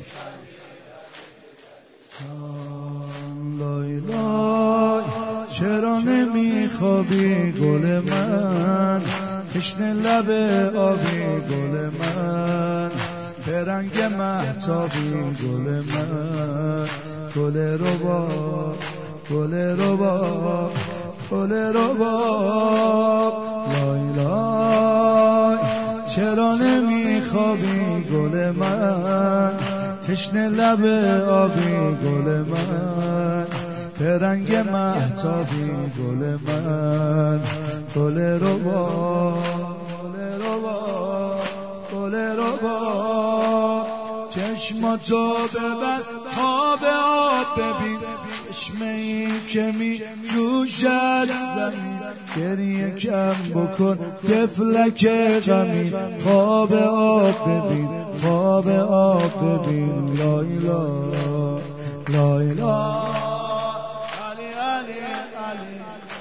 لای لای چرا نمیخوابی گل من، تشنه لب آبی گل من، به رنگ مهتابی گل من، گل رباب گل رباب گل رباب. لای لای چرا نمیخوابی گل من، تشنه لب آبی گل من، به رنگ مهتابی گل من، گل رباب گل رباب گل رباب. چشماتو ببند خواب آب ببین، چشمه ای که می جوشد زمین، گریه کم بکن طفلک غمین، خواب آب ببین خواب آب ببین. لای لای لای لای علی علی علی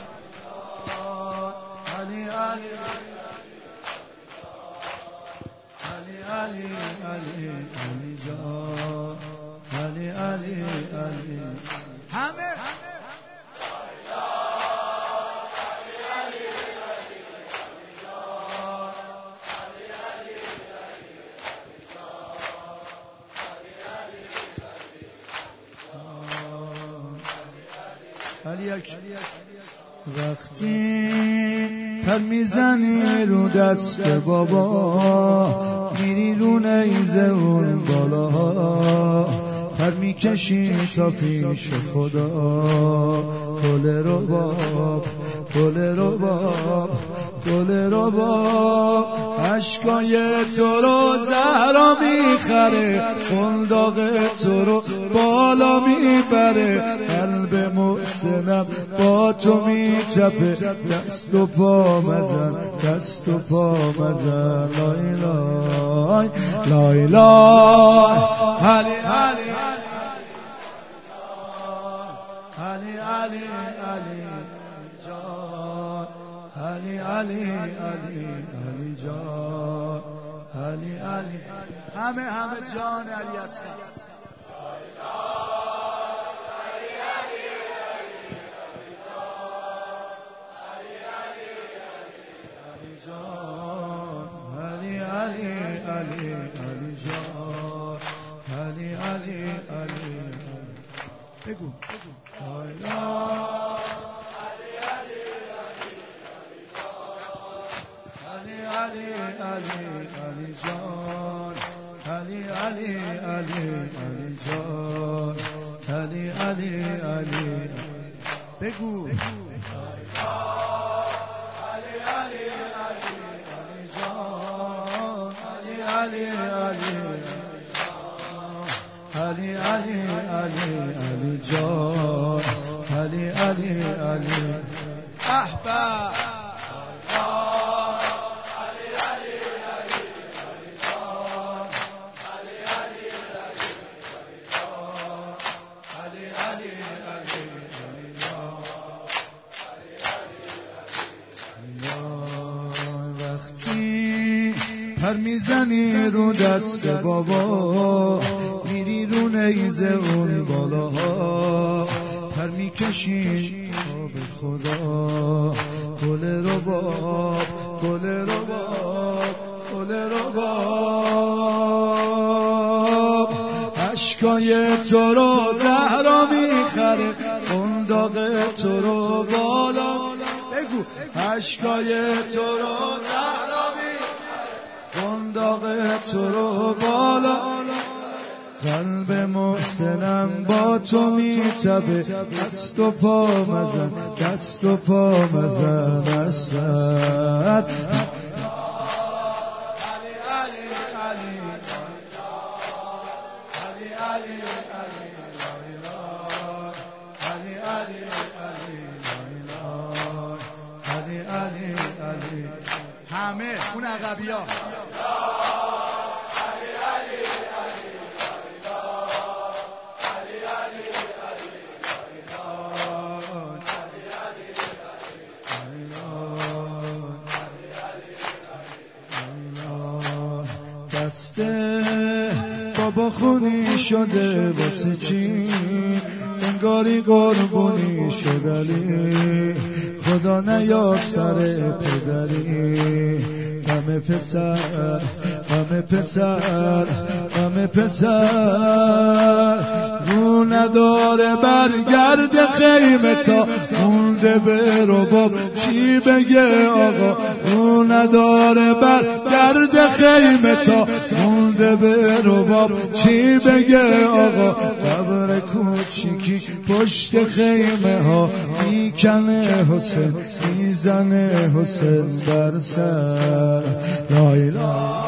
علی علی علی علی علی جان علی علی علی همه وقتی پر میزنی رو دست بابا، میری رو نیزه اون بالاها، پر میکشی تا پیش خدا، گل رباب گل رباب گل رباب. اشکای تو رو زهرا میخره، قنداق تو رو بالا میبره، قلب محسنم با تو میچپه، دست و پا مزن دست و پا مزن. لای لای لای لای علی علی علی علی علی جان علی علی علی علی جان علی علی همه جان علی هستن. علی علی علی علی جان علی علی علی بگو علی علی علی علی جان علی علی علی علی جان علی علی علی بگو علی علی علی علی جان علی علی علی احباب علی علی علی علی جان علی علی علی علی علی علی جان علی علی. وقتی پر میزنی رو دست بابا، میری رو نیزه اون بالاها، پر میکشی به خدا، گل رباب گل رباب گل رباب. اشکای تو رو زهرا میخره، قنداق تو رو بالا بگو، اشکای تو رو زهرا قنداق تو رو بالا، قلب محسنم با تو میتبه، دست و پا مزن دست و پا مزن اسرد. همه اون عقبی ها دسته بابا خونی شده واسه چی انگاری قربونی شد علی خدا نیاد سر پدری غم پسر غم پسر غم پسر رو نداره برگرد خیمه تا مونده به رباب چی بگه آقا رو نداره برگرد خیمه تا مونده به رباب چی بگه آقا قبر کوچیکی پشت خیمه ها میکنه حسین میزنه حسین بر سر لا اله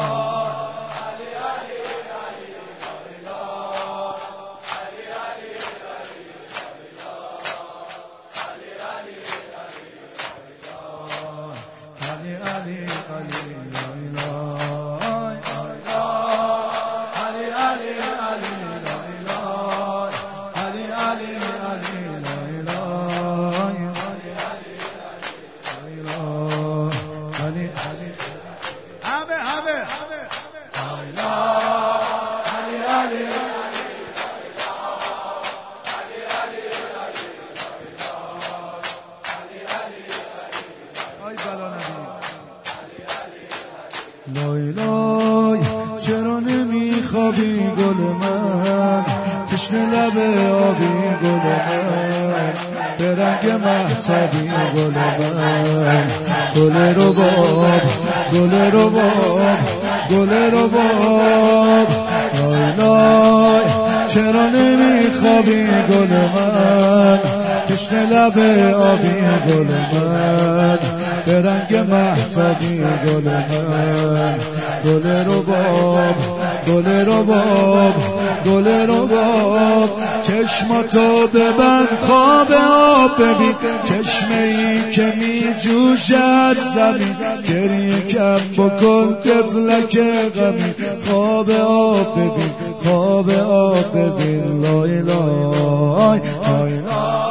لای لای چرا نمیخوابی گل من تشنه لب آبی گل من به رنگ مهتابی گل من گل رباب گل رباب گل رباب لای لای چرا نمیخوابی گل من تشنه لب آبی گل من به رنگ مهتابی گل من گل رباب گل رباب گل رباب چشماتو ببند خواب آب ببین چشمه ای که می جوش از زمین گریه کم بکن طفلک غمی خواب آب ببین خواب آب ببین لای لای لای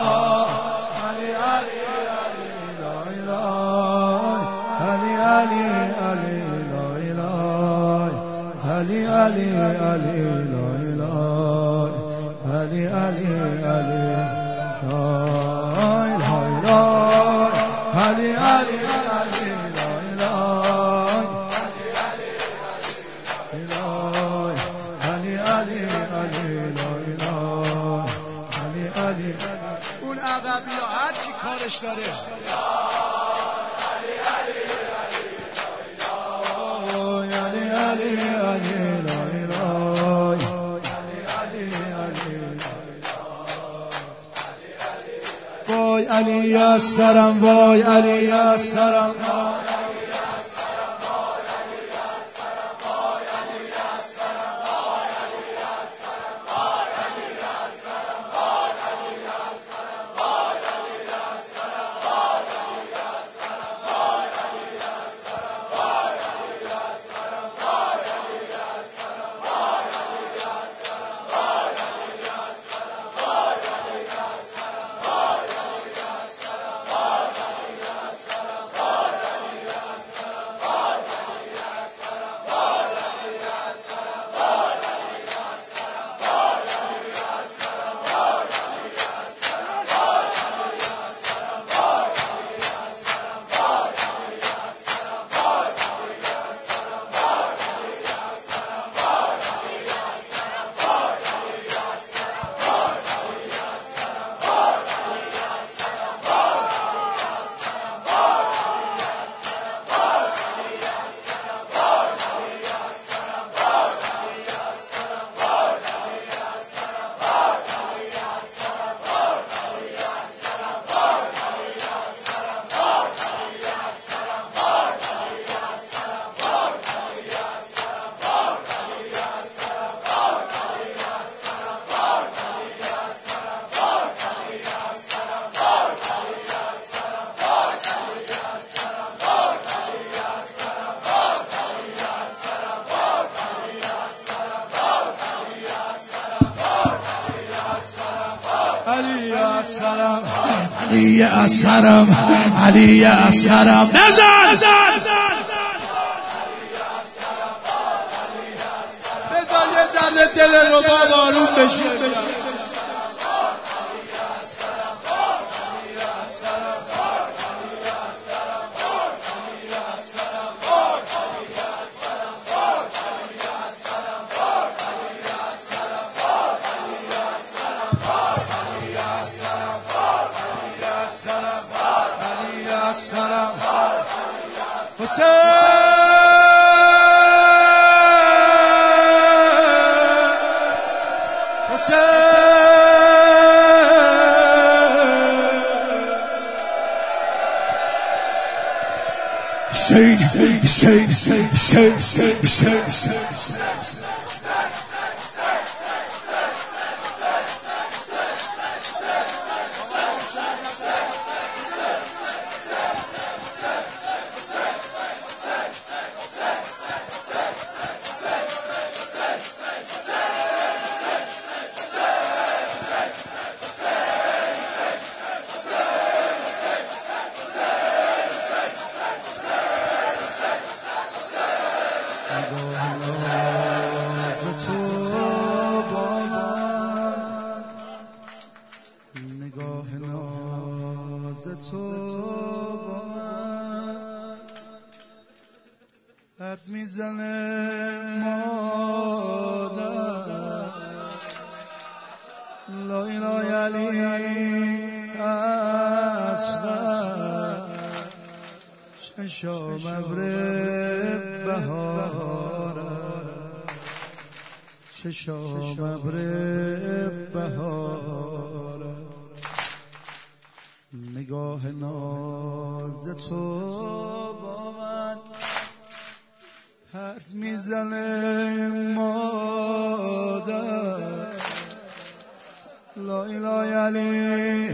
Ali Ali Ali lay lay Ali Ali Ali lay lay lay Ali Ali Ali lay lay Ali Ali Ali lay lay Ali Ali اون عقبی ها هر چی کارش داره وای علی اسقرم وای علی اسقرم علی اسقرم علی اسقرم نزن بزن یه ذره رباب آروم بشه. حرف میزنه مادر لا اله علی اصغر چشام ابر بهاره چشام ابر بهاره نگاه ناز تو با من حرف میزنه مادر لا اله علی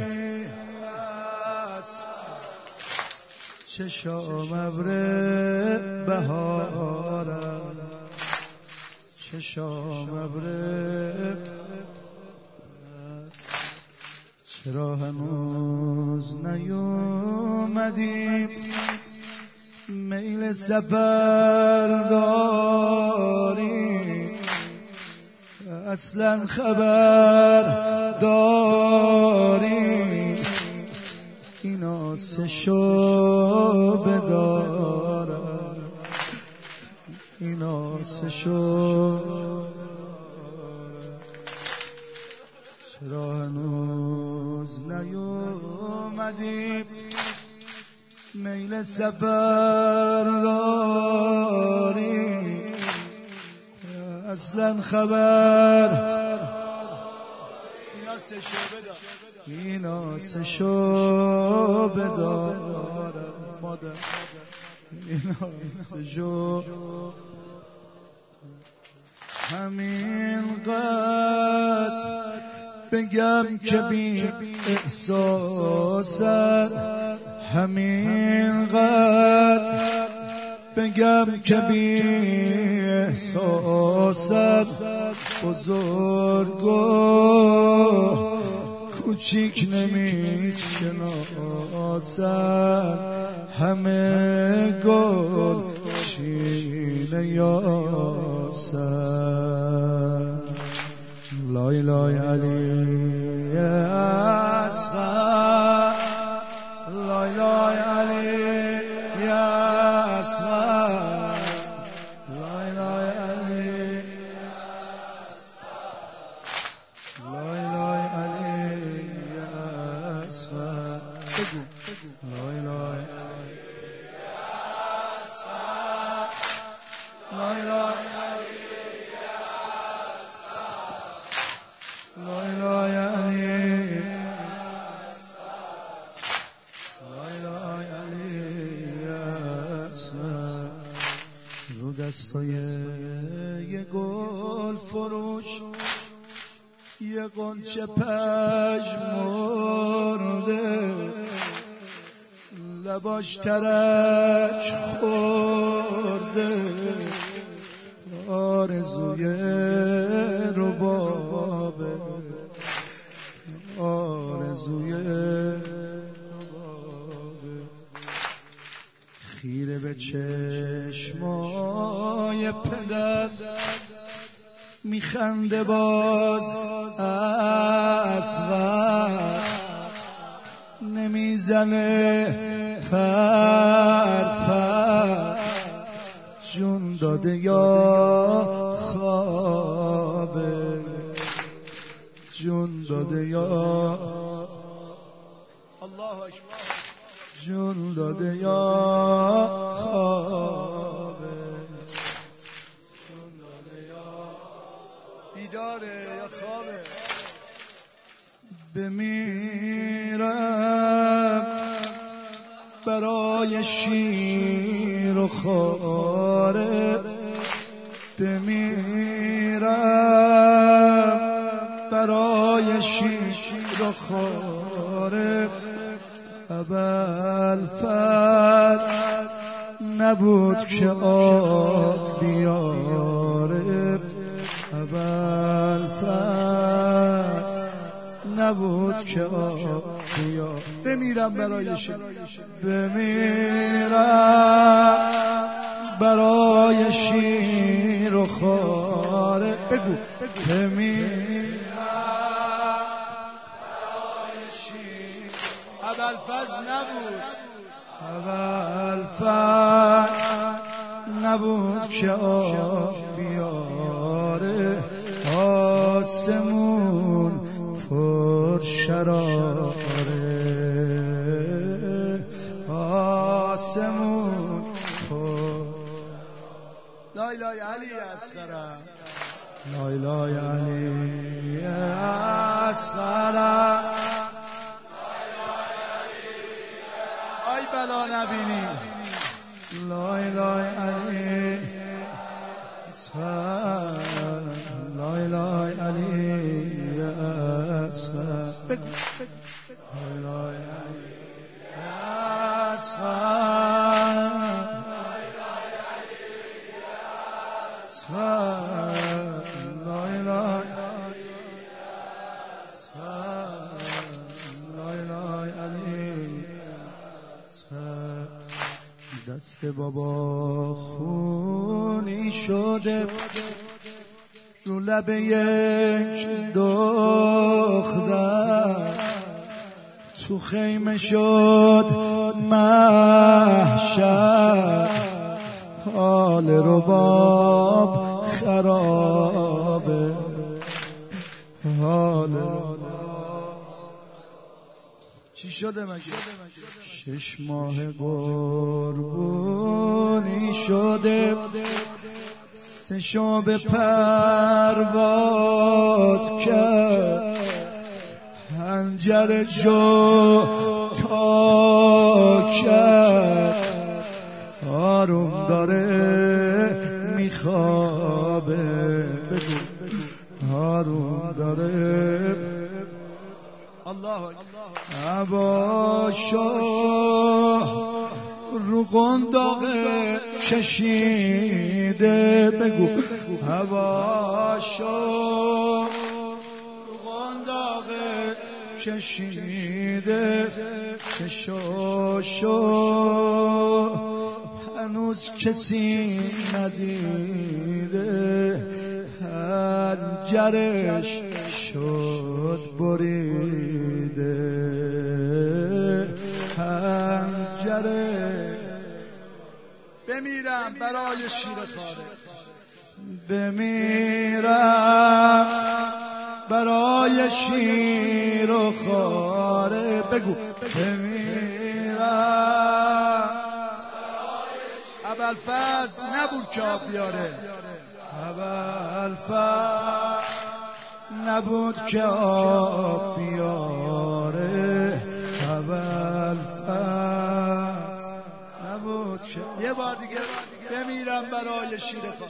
چشام ابر بهاره چشام ابر چرا هنوز نیومدیم میل سفر داری اصلا خبر داری اینا سه شعبه داره اینا سه شعبه چرا هنوز نیومدیم میل سفر داری اصلا خبر اینا سه شعبه داره اینا سه شعبه داره مادر اینا سه شعبه همین قد بگم که بی احساست همین قد بگم که بی احساست بزرگو کوچیک نمیشناسد همه گل چین یاسد لا اله علی اصغر لا اله علی اصغر لا اله علی لا اله علی اصغر لا اله علی اصغر لا اله لا اله علی لا اله علی اصغر رو دستای یه گل فروش یه قنچه پژمرده لباش ترک خورده آرزوی ربابه آرزوی ربابه خیره به چشمای پدر میخنده باز اصغر، نمیزنه فر جون داده یا خوابه، جون داده یا الله اکبر، جون داده یا خوابه، جون داده یا بیداره یا خوابه. بمیرم برای شیر و خواره، بمیرم برای شیر و خواره. ابوالفضل نبود که آب بیاره، ابوالفضل نبود که آب بیاره. بمیرم برای شیر، بمیرم برای شیر و خواره. بگو بمیرم برای شیر. ابوالفضل نبود، ابوالفضل نبود که آب بیاره. آسمون پر شراره، آسمون پر لا اله علی اصغر، لا اله علی اصغر، ای بلا نبینی لا اله علی اصغر، لا اله علی اصغر. بگو لا اله علی اصغر، لا اله علی اصغر. دست بابا خونی شده رو لب یک دختر، تو خیمه شد محشر، حال رباب خرابه، حال چی شده مگه؟ 6 ماه قربونی شده، 3 شب پرواز کرد، حنجر جو تا کرد، آروم داره میخوابه. آروم داره الله عباشا رو قنداقه کشیده. بگو عباشا رو قنداقه کشیده. چشاشو هنوز کسی ندیده، حنجرش شد بریده، حنجره. بمیرم برای شیر خاره، بمیرم برای شیر و خاره. بگو بمیرم. ابوالفضل نبود که آب بیاره، ابوالفضل نبود که آب بیاره، ابوالفضل نبود که. یه بار دیگه بمیرم برای شیر خاره،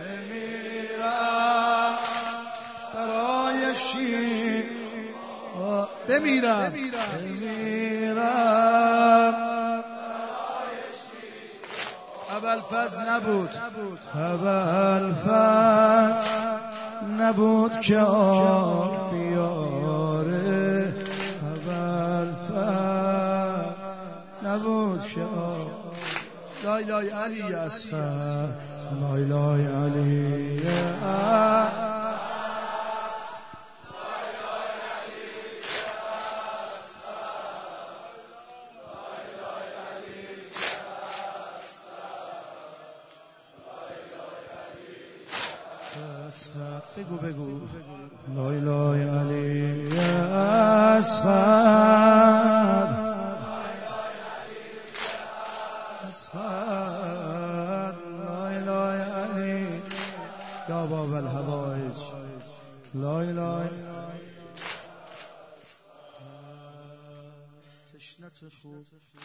بمیرم برای شیر، بمیرم ابوالفضل نبود، ابوالفضل نبود که آب بیاره، ابوالفضل نبود که آب. لا اله علی اصغر، لا اله علی اصغر. بگو لای لای علی اصغر لای لای علی یا باب الحوائج لای لای تشنت خوب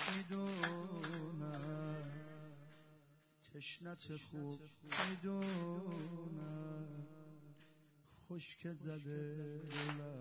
میدونم تشنت خوب میدونم خشک زده